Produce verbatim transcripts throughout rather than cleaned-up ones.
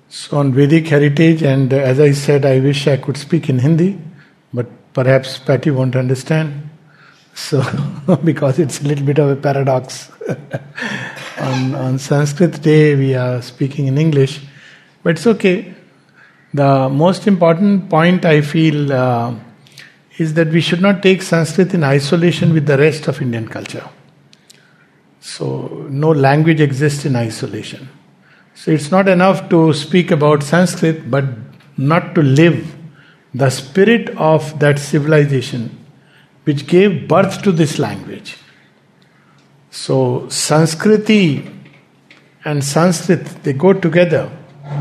So on Vedic heritage, and as I said, I wish I could speak in Hindi, but perhaps Patty won't understand. So, because it's a little bit of a paradox. on, on Sanskrit Day, we are speaking in English, but it's okay. The most important point I feel uh, is that we should not take Sanskrit in isolation with the rest of Indian culture. So, no language exists in isolation. So it's not enough to speak about Sanskrit, but not to live the spirit of that civilization which gave birth to this language. So Sanskriti and Sanskrit, they go together.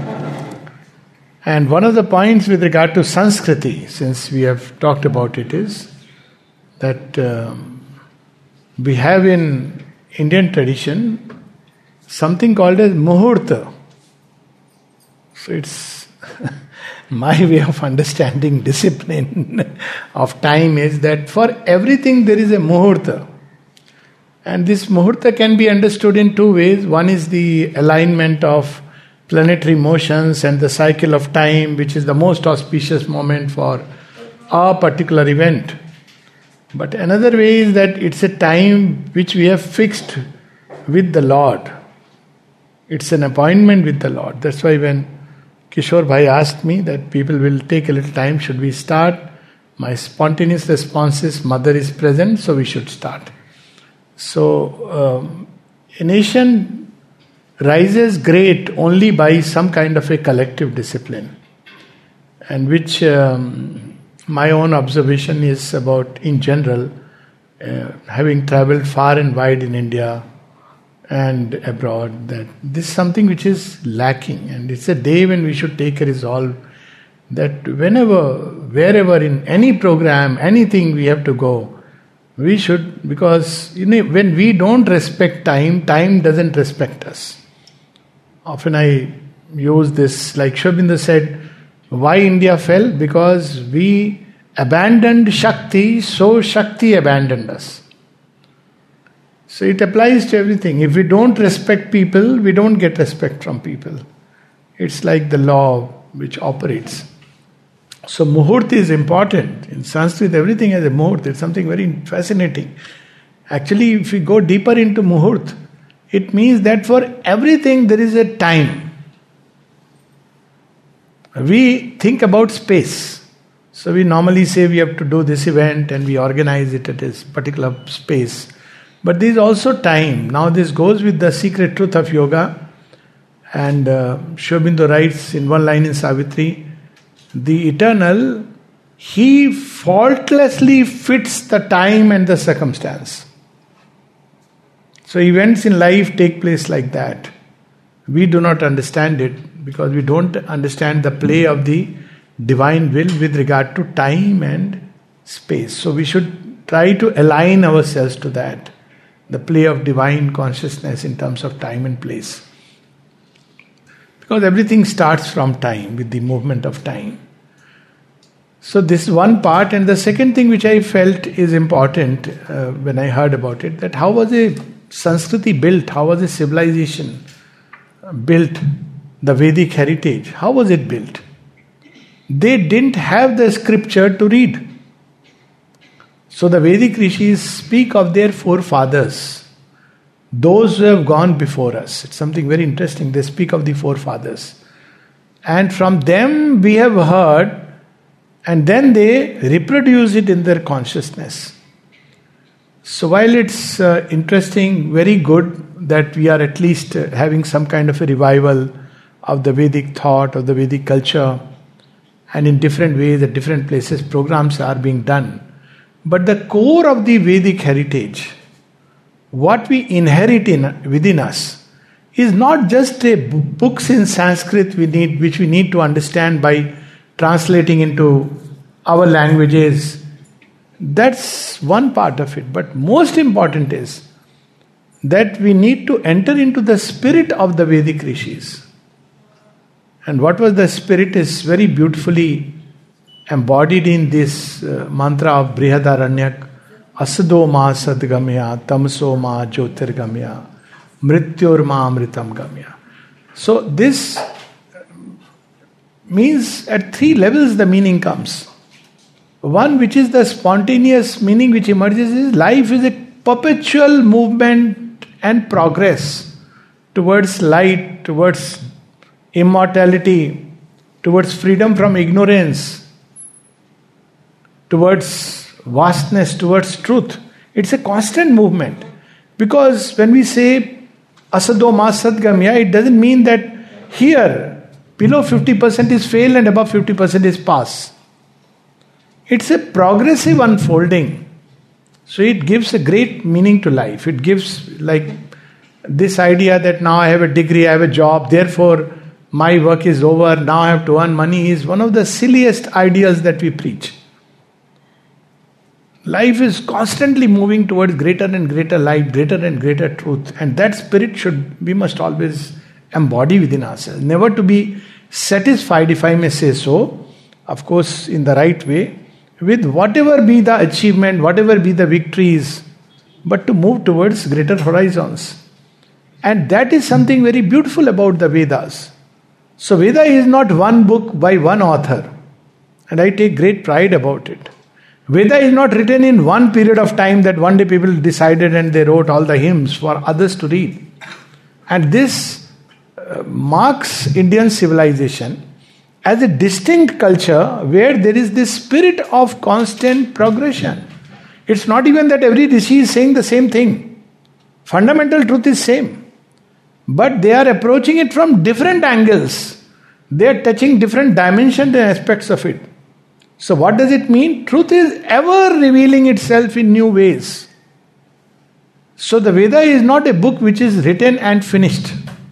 And one of the points with regard to Sanskriti, since we have talked about it, is that um, we have in Indian tradition something called as muhurta. So it's my way of understanding discipline of time is that for everything there is a muhurta. And this muhurta can be understood in two ways. One is the alignment of planetary motions and the cycle of time, which is the most auspicious moment for a particular event. But another way is that it's a time which we have fixed with the Lord. It's an appointment with the Lord. That's why when Kishore Bhai asked me that people will take a little time, should we start? My spontaneous response is, Mother is present, so we should start. So, um, a nation rises great only by some kind of a collective discipline. And which um, my own observation is about, in general, uh, having traveled far and wide in India, and abroad, that this is something which is lacking, and it's a day when we should take a resolve that whenever, wherever, in any program, anything we have to go, we should, because you know, when we don't respect time, time doesn't respect us. Often I use this, like Sri Aurobindo said, why India fell? Because we abandoned Shakti, so Shakti abandoned us. So it applies to everything. If we don't respect people, we don't get respect from people. It's like the law which operates. So muhurt is important. In Sanskrit, everything has a muhurt. It's something very fascinating. Actually, if we go deeper into muhurt, it means that for everything there is a time. We think about space. So we normally say we have to do this event and we organize it at this particular space. But there is also time. Now this goes with the secret truth of yoga. And uh, Sri Aurobindo writes in one line in Savitri, the eternal, he faultlessly fits the time and the circumstance. So events in life take place like that. We do not understand it because we don't understand the play of the divine will with regard to time and space. So we should try to align ourselves to that. The play of divine consciousness in terms of time and place. Because everything starts from time, with the movement of time. So this is one part, and the second thing which I felt is important uh, when I heard about it, that how was a Sanskriti built, how was a civilization built, the Vedic heritage, how was it built? They didn't have the scripture to read. So the Vedic rishis speak of their forefathers, those who have gone before us. It's something very interesting. They speak of the forefathers. And from them we have heard, and then they reproduce it in their consciousness. So while it's uh, interesting, very good that we are at least uh, having some kind of a revival of the Vedic thought, of the Vedic culture, and in different ways at different places programs are being done. But the core of the Vedic heritage, what we inherit in within us, is not just a b- books in Sanskrit we need, which we need to understand by translating into our languages. That's one part of it. But most important is that we need to enter into the spirit of the Vedic rishis. And what was the spirit is very beautifully embodied in this uh, mantra of Brihadaranyaka, Asado ma sadgamya, tamso ma jyotirgamya, mrityur ma amritam gamya. So this means at three levels the meaning comes. One, which is the spontaneous meaning which emerges, is life is a perpetual movement and progress towards light, towards immortality, towards freedom from ignorance, towards vastness, towards truth. It's a constant movement. Because when we say asado ma sadgamya, it doesn't mean that here below fifty percent is fail and above fifty percent is pass. It's a progressive unfolding. So it gives a great meaning to life. It gives like this idea that now I have a degree, I have a job, therefore my work is over, now I have to earn money, is one of the silliest ideas that we preach. Life is constantly moving towards greater and greater light, greater and greater truth. And that spirit should, we must always embody within ourselves. Never to be satisfied, if I may say so, of course in the right way, with whatever be the achievement, whatever be the victories, but to move towards greater horizons. And that is something very beautiful about the Vedas. So Veda is not one book by one author. And I take great pride about it. Veda is not written in one period of time that one day people decided and they wrote all the hymns for others to read. And this uh, marks Indian civilization as a distinct culture where there is this spirit of constant progression. It's not even that every rishi is saying the same thing. Fundamental truth is same. But they are approaching it from different angles. They are touching different dimensions and aspects of it. So what does it mean? Truth is ever revealing itself in new ways. So the Veda is not a book which is written and finished.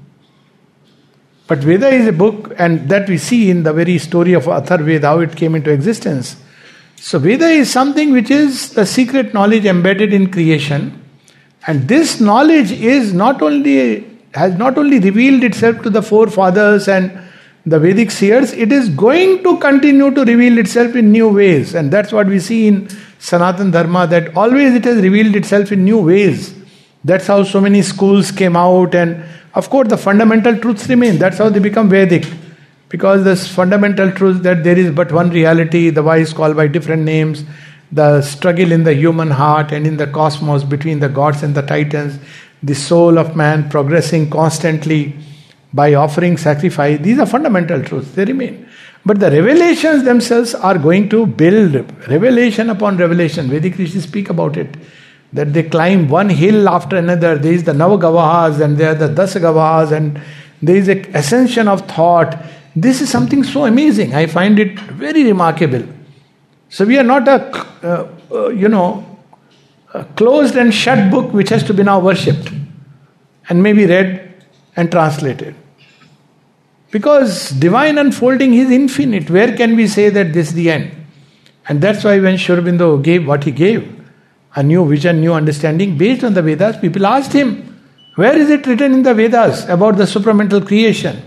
But Veda is a book, and that we see in the very story of Atharvaveda, how it came into existence. So Veda is something which is the secret knowledge embedded in creation. And this knowledge is not only has not only revealed itself to the forefathers and the Vedic seers, it is going to continue to reveal itself in new ways. And that's what we see in Sanatana Dharma, that always it has revealed itself in new ways. That's how so many schools came out, and of course the fundamental truths remain. That's how they become Vedic. Because this fundamental truth that there is but one reality, the wise call by different names, the struggle in the human heart and in the cosmos between the gods and the titans, the soul of man progressing constantly by offering sacrifice, these are fundamental truths, they remain. But the revelations themselves are going to build revelation upon revelation. Vedic rishis speak about it, that they climb one hill after another. There is the Navagavahas and there are the Dasagavahas, and there is an ascension of thought. This is something so amazing. I find it very remarkable. So we are not a, uh, uh, you know, a closed and shut book which has to be now worshipped and maybe read and translated. Because divine unfolding is infinite. Where can we say that this is the end? And that's why when Sri Aurobindo gave what he gave, a new vision, new understanding based on the Vedas, people asked him, where is it written in the Vedas about the supramental creation?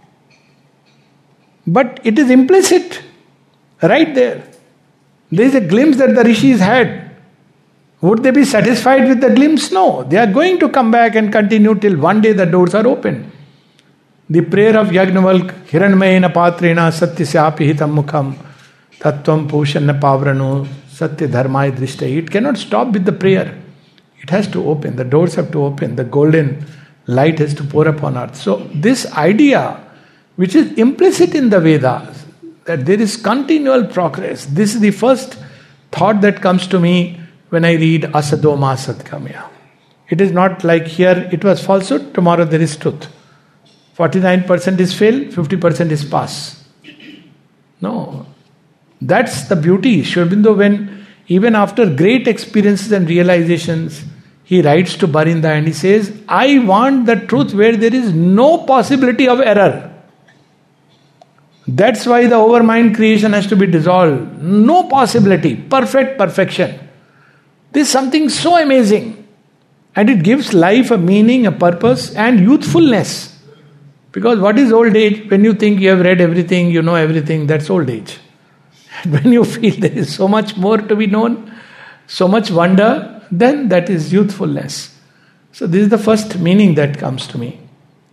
But it is implicit, right there. There is a glimpse that the rishis had. Would they be satisfied with the glimpse? No. They are going to come back and continue till one day the doors are open. The prayer of Yagnavalk, Hiranmayena Patrena Satyasya Pihitam Mukham Tattvam Pushanna Pavrano Satya Dharmaya Drishta. It cannot stop with the prayer. It has to open. The doors have to open. The golden light has to pour upon earth. So this idea, which is implicit in the Vedas, that there is continual progress. This is the first thought that comes to me when I read Asado Ma Sadgamya. It is not like here it was falsehood, tomorrow there is truth. forty-nine percent is fail, fifty percent is pass. No. That's the beauty. Sri Aurobindo, when even after great experiences and realizations, he writes to Barinda and he says, I want the truth where there is no possibility of error. That's why the overmind creation has to be dissolved. No possibility. Perfect perfection. This is something so amazing. And it gives life a meaning, a purpose, and youthfulness. Because what is old age? When you think you have read everything, you know everything, that's old age. And when you feel there is so much more to be known, so much wonder, then that is youthfulness. So this is the first meaning that comes to me.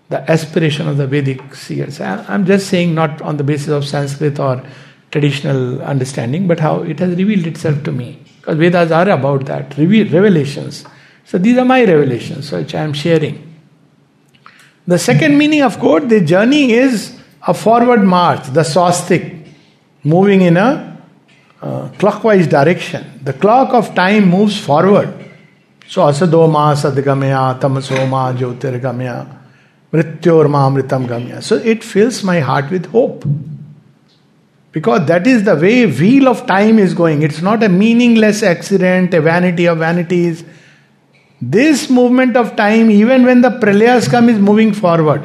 the aspiration of the Vedic seers. I'm just saying not on the basis of Sanskrit or traditional understanding, but how it has revealed itself to me. Because Vedas are about that, reveal, revelations. So these are my revelations, which I am sharing. The second meaning, of course, the journey is a forward march, the swastik, moving in a uh, clockwise direction. The clock of time moves forward. So asadoma sadgamya, tamasoma jyotirgamya, mrityorma amritam gamya. So it fills my heart with hope. Because that is the way wheel of time is going. It's not a meaningless accident, a vanity of vanities. This movement of time, even when the pralayas come, is moving forward.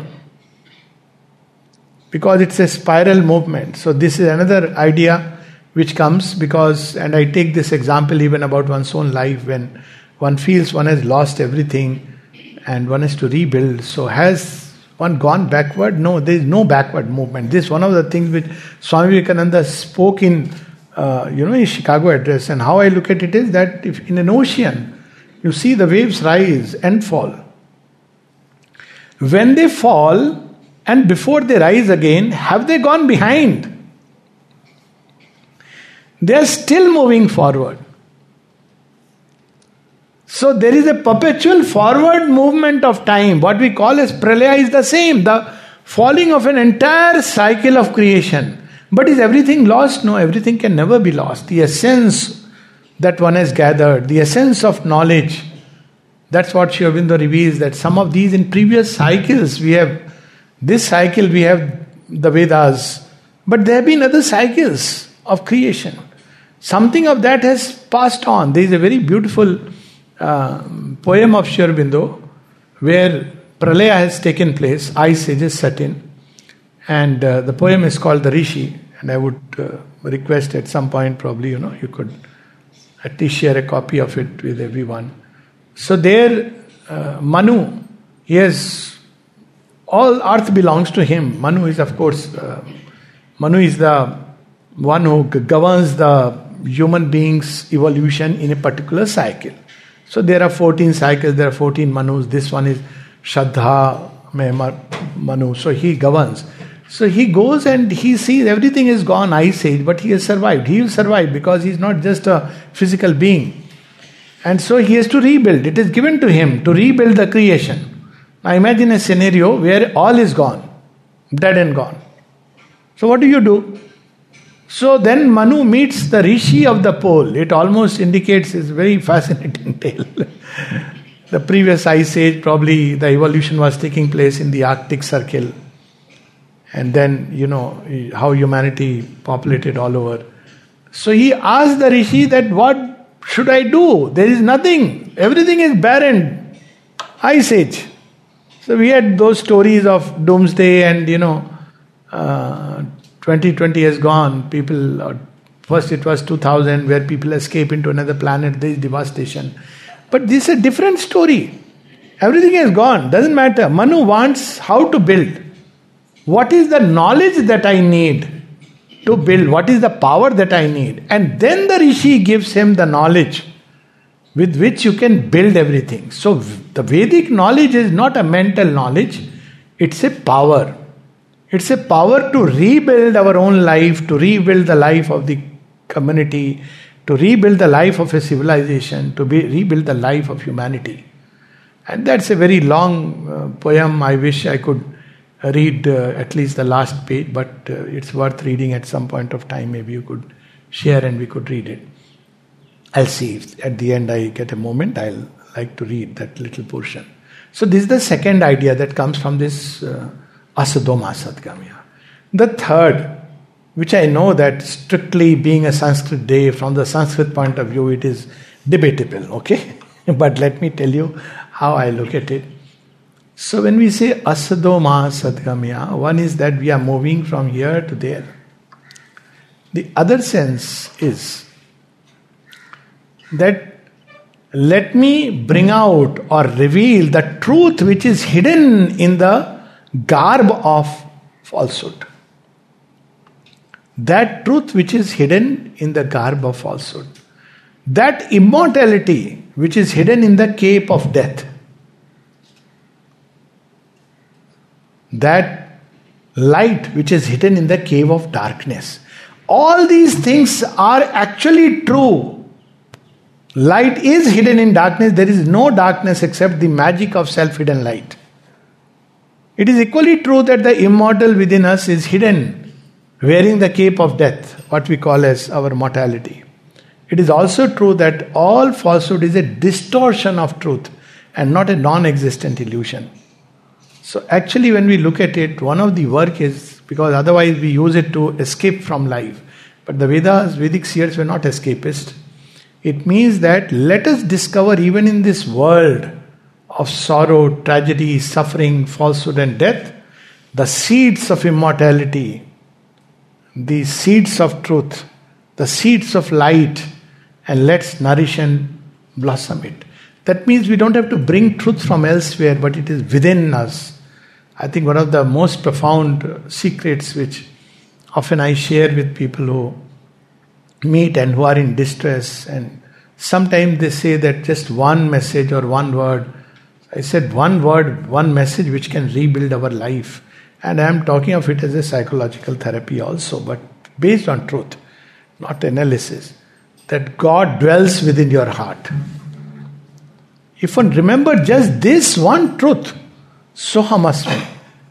Because it's a spiral movement. So this is another idea which comes because, and I take this example even about one's own life, when one feels one has lost everything and one has to rebuild. So has one gone backward? No, there is no backward movement. This is one of the things which Swami Vivekananda spoke in, uh, you know, his Chicago address. And how I look at it is that if in an ocean, you see the waves rise and fall. When they fall and before they rise again, have they gone behind? They are still moving forward. So there is a perpetual forward movement of time. What we call as pralaya is the same. The falling of an entire cycle of creation. But is everything lost? No, everything can never be lost. The essence that one has gathered, the essence of knowledge, that's what Sri Aurobindo reveals, that some of these in previous cycles we have, this cycle we have the Vedas, but there have been other cycles of creation. Something of that has passed on. There is a very beautiful uh, poem of Sri Aurobindo where Pralaya has taken place, ice age is set in, and uh, the poem is called The Rishi, and I would uh, request at some point probably, you know, you could at least share a copy of it with everyone. So there, uh, Manu, he has, all earth belongs to him. Manu is of course, uh, Manu is the one who g- governs the human being's evolution in a particular cycle. So there are fourteen cycles, there are fourteen Manus. This one is Shraddha Manu. So he governs. So he goes and he sees everything is gone, ice age, but he has survived. He will survive because he is not just a physical being. And so he has to rebuild. It is given to him to rebuild the creation. Now imagine a scenario where all is gone, dead and gone. So what do you do? So then Manu meets the Rishi of the pole. It almost indicates it's a very fascinating tale. The previous ice age, probably the evolution was taking place in the Arctic Circle. And then, you know, how humanity populated all over. So he asked the Rishi that what should I do? There is nothing. Everything is barren. Ice age. So we had those stories of doomsday and, you know, uh, twenty twenty has gone. People, uh, first it was two thousand where people escape into another planet. There is devastation. But this is a different story. Everything has gone. Doesn't matter. Manu wants how to build. What is the knowledge that I need to build? What is the power that I need? And then the Rishi gives him the knowledge with which you can build everything. So the Vedic knowledge is not a mental knowledge. It's a power. It's a power to rebuild our own life, to rebuild the life of the community, to rebuild the life of a civilization, to be, rebuild the life of humanity. And that's a very long uh, poem. I wish I could read uh, at least the last page, but uh, it's worth reading at some point of time. Maybe you could share and we could read it. I'll see if at the end I get a moment, I'll like to read that little portion. So this is the second idea that comes from this uh, Asadoma Sadgamya. The third, which I know that strictly being a Sanskrit day, from the Sanskrit point of view, it is debatable, okay? But let me tell you how I look at it. So when we say Asadoma Sadgamya, one is that we are moving from here to there. The other sense is that let me bring out or reveal the truth which is hidden in the garb of falsehood. That truth which is hidden in the garb of falsehood. That immortality which is hidden in the cape of death. that light which is hidden in the cave of darkness. All these things are actually true. Light is hidden in darkness. There is no darkness except the magic of self-hidden light. It is equally true that the immortal within us is hidden, wearing the cape of death, what we call as our mortality. It is also true that all falsehood is a distortion of truth and not a non-existent illusion. So actually when we look at it, one of the work is, because otherwise we use it to escape from life. But the Vedas, Vedic seers were not escapist. It means that let us discover even in this world of sorrow, tragedy, suffering, falsehood and death, the seeds of immortality, the seeds of truth, the seeds of light, and let's nourish and blossom it. That means we don't have to bring truth from elsewhere, but it is within us. I think one of the most profound secrets which often I share with people who meet and who are in distress, and sometimes they say that just one message or one word. I said one word, one message which can rebuild our life. And I am talking of it as a psychological therapy also, but based on truth, not analysis. That God dwells within your heart. If one remember just this one truth, Sohamasmi,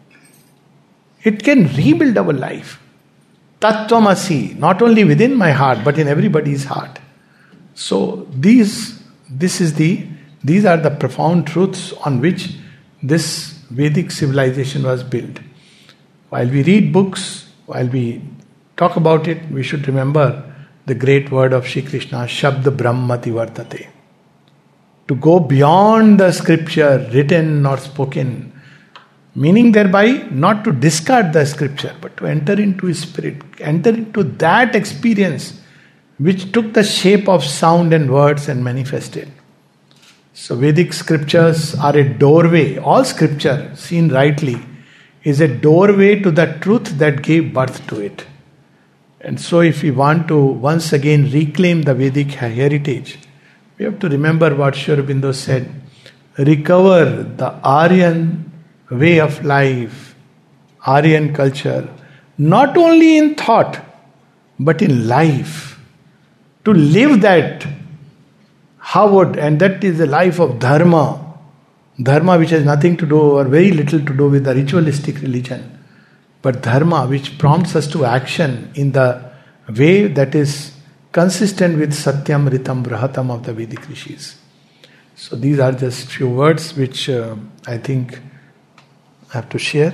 it can rebuild our life. Tattvamasi, not only within my heart, but in everybody's heart. So these, this is the, these are the profound truths on which this Vedic civilization was built. While we read books, while we talk about it, we should remember the great word of Shri Krishna, Shabd Brahmati Vartate. To go beyond the scripture, written or spoken, meaning thereby not to discard the scripture, but to enter into his spirit, enter into that experience which took the shape of sound and words and manifested. So Vedic scriptures are a doorway. All scripture, seen rightly, is a doorway to the truth that gave birth to it. And so if we want to once again reclaim the Vedic heritage, we have to remember what Sri Aurobindo said. Recover the Aryan way of life, Aryan culture, not only in thought, but in life. To live that, how would, and that is the life of dharma. Dharma which has nothing to do or very little to do with the ritualistic religion. But dharma which prompts us to action in the way that is consistent with Satyam Ritam Brahatam of the Vedic Rishis. So these are just few words which uh, I think I have to share.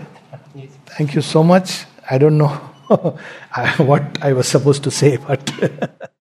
Thank you so much. I don't know what I was supposed to say, but